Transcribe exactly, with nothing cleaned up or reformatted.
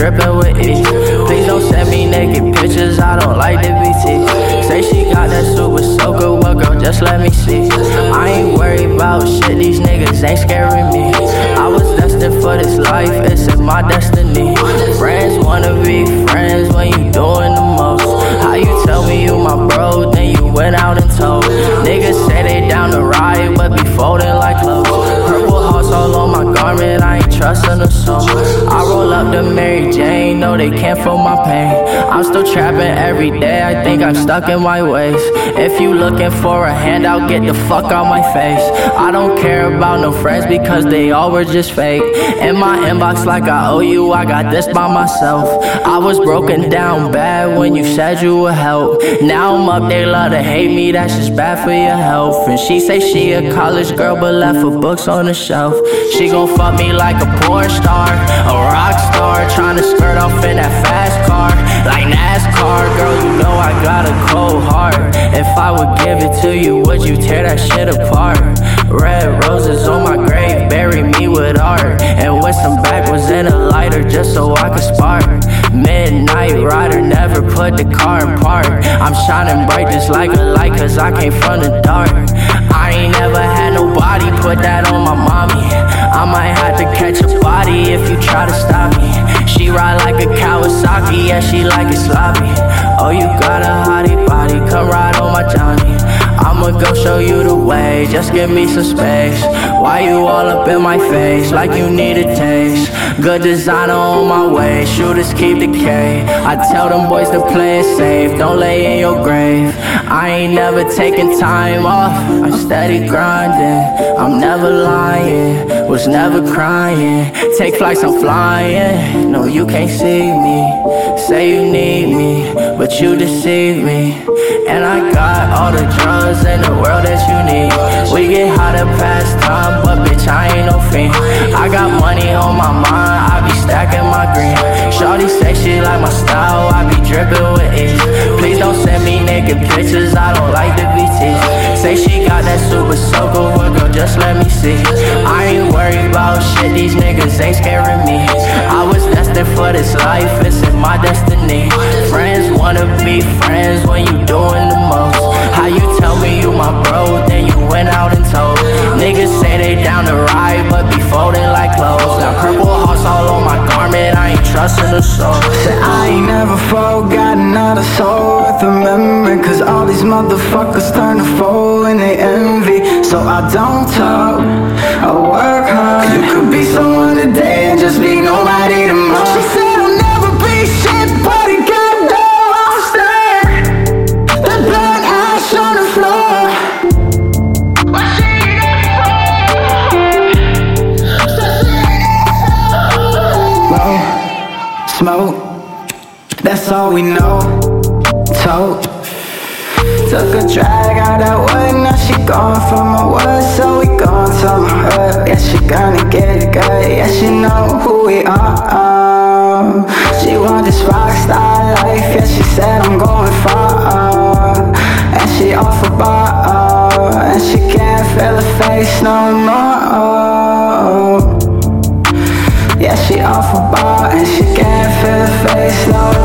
dripping with ease. Please don't send me naked pictures, I don't like the B T. Say she got that super soaker, well girl, just let me see. I ain't worried about shit, these niggas ain't scaring me. I was destined for this life, it's in my destiny. Friends wanna be friends when you doing the most. How you tell me you my bro, then you went out and told. Niggas say they down to ride, but be folding like clothes. Purple hearts all on my garment, I ain't trusting a soul. I roll up to Mary Jane, no they can't feel my pain. I'm still trapping every day, I think I'm stuck in my ways. If you looking for a handout, get the fuck out my face. I don't care about no friends because they all were just fake. In my inbox like I owe you, I got this by myself. I was broken down bad when you said you would help. Now I'm up, they love to hate me, that's just bad for your health. And she say she a college girl but left her books on the shelf. She gon' fuck me like a porn star, a rock star, tryna skirt off in that fast car like NASCAR. Girl, you know I got a cold heart. If I would give it to you, would you tear that shit apart? Red roses on my grave, bury me with art. And with some backwards and a lighter just so I could spark. Midnight rider, never put the car in park. I'm shining bright just like a light cause I came from the dark. I ain't never had nobody put that on my mommy. I might have to catch a body if you try to stop me. She ride like a Kawasaki, yeah she like it sloppy. Oh you got a hottie body, come ride on my Johnny. I'ma go show you the way, just give me some space. Why you all up in my face, like you need a taste? Good designer on my way, shooters keep the K. I tell them boys to play it safe, don't lay in your grave. I ain't never taking time off, I'm steady grinding. I'm never lying, was never crying. Take flights, I'm flying, no you can't see me. Say you need me, but you deceive me. And I got all the drugs in the world that you need. We get high to pass time, but bitch I ain't no fiend. I got money on my mind, I be stacking my green. Shorty say she like my style, I be dripping with ease. Please don't send me naked pictures, I don't like the B Ts. Say she got that super soaker, well girl just let me see. I ain't worried about shit, these niggas ain't scaring me. I was destined for this life, it's in my destiny. Friends wanna be friends when you doing the most. How you tell me you my bro, then you went out and told. Niggas say they down to ride, but be folding like clothes. Got purple hearts all on my garment, I ain't trusting a soul. Said I ain't never forgot another soul worth remembering. Cause all these motherfuckers turn to foe and they envy. So I don't talk, I work hard. You could be someone today and just be nobody tomorrow. She said I'll never be shit, but it got down, I'll stay. The burnt ash on the floor. Smoke, that's all we know. Tote, took a drag out that wood, now she gone from my wood. So we gon' tell my hood, yeah she gonna get it good. Yeah she know who we are. She want this rockstar life, yeah she said I'm going far. And she off a bar, and she can't feel her face no more. Yeah, she off a bar and she can't feel her face no more.